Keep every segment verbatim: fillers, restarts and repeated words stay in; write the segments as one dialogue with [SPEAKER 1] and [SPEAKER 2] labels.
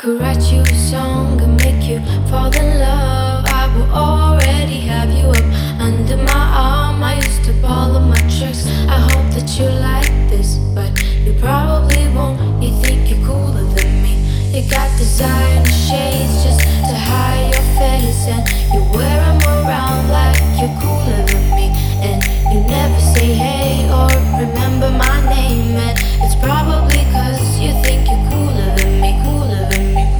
[SPEAKER 1] could write you a song and make you fall in love. I will already have you up under my arm. I used to ball of my tricks. I hope that you like this, but you probably won't. You think you're cooler than me. You got designer shades just to hide your face, and you wear them around like you're cooler than me. And you never say hey or remember my name, and it's probably cause you think you're cooler than me, cooler than me.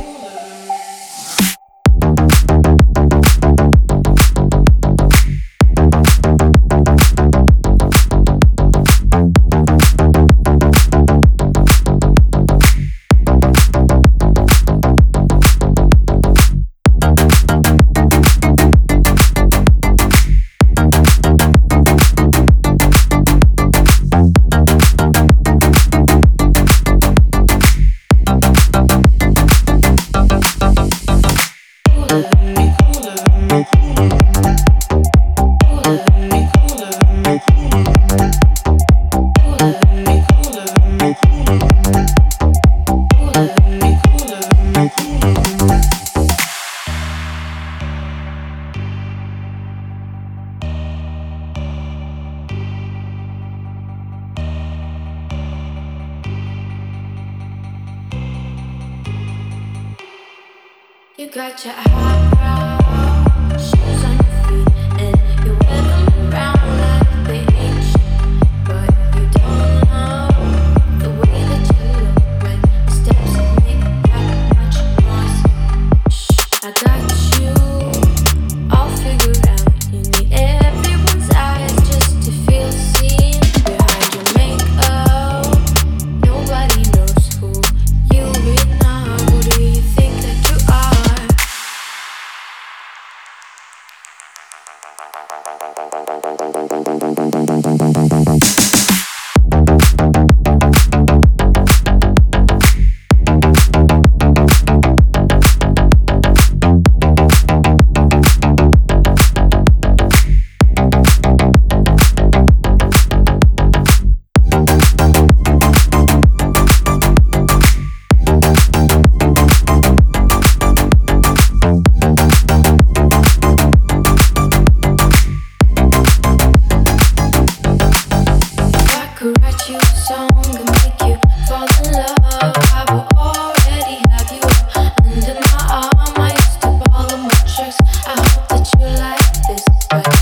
[SPEAKER 1] You got your eyebrows, shoes on your feet, and you wear them around like they ain't shit. But you don't know the way that you look when the steps make that much noise. Shh, I got you all figured out. You need everyone's eyes just to feel seen. Behind your makeup, nobody knows who you really are. Who do you think that you are? I hope that you like this, but